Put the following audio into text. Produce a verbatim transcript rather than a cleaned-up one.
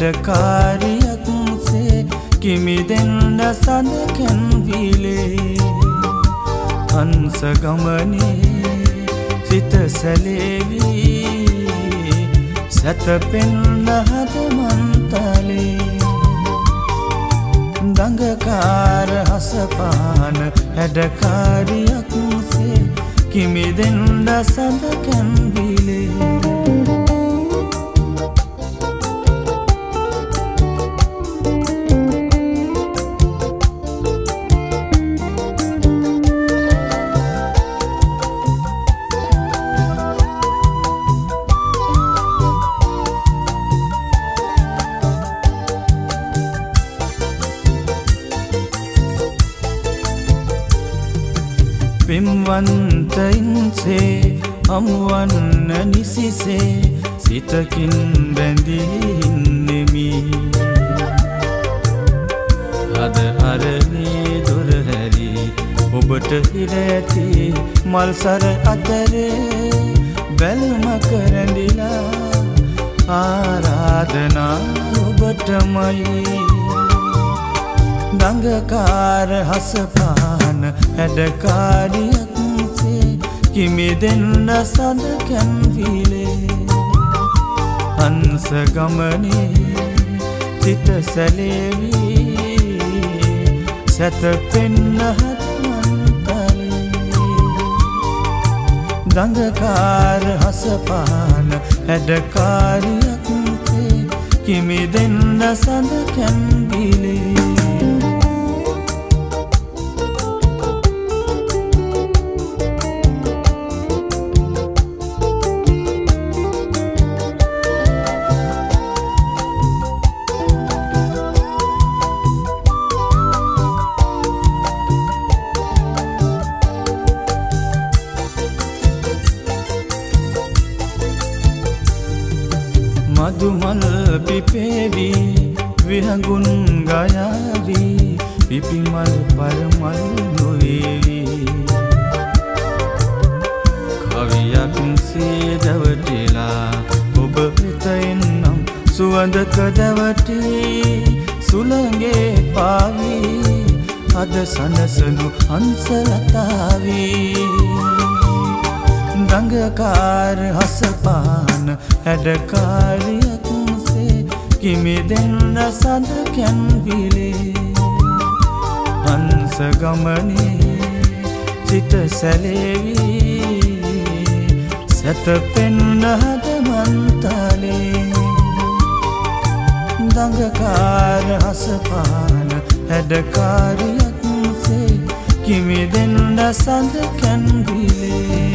හැඩකාරියක් සේ කිමිදෙන්න සඳකැන් විලේ හංස ගමනේ සිත සැලේවී සැතපෙන්න හදමන්තලේ දඟකාර හසපාන හැඩකාරියක් සේ කිමිදෙන්න සඳකැන් විලේ පිම්වන්තයින්සේ හමුවන්න නිසිසේ සිතකින් බැඳීන්නෙමි අද අරනේ දොරහැරි ඔබට හිරඇති මල්සර අතරේ බැල්ම කරැඳිලා ආරාධනා ඔබටමයි දඟකාර හසපාන හැඩකාරියක් සේ කිමිදෙන්න සඳකැන් විලේ හංස ගමනේ සිත සැලේවී සැතපෙන්න හදමන්තලේ දඟකාර හසපාන හැඩකාරියක් සේ කිමිදෙන්න සඳකැන් විලේ මදුමල් පිපේවී විහඟුන් ගයාවී පිපිමල් පරමල් නොවේවී කවියක් සේ දැවටිලා ඔබ වෙත එන්නම් සුවඳක දැවටී සුළඟේ පාවී අද සනසනු හංසලතාවී දඟකාර හසපාන හැඩකාරියක් සේ කිමිදෙන්න සඳකැන් විලේ හංස ගමනේ සිත සැලේවී සැතපෙන්න හදමන්තලේ දඟකාර හසපාන හැඩකාරියක් සේ කිමිදෙන්න සඳකැන් විලේ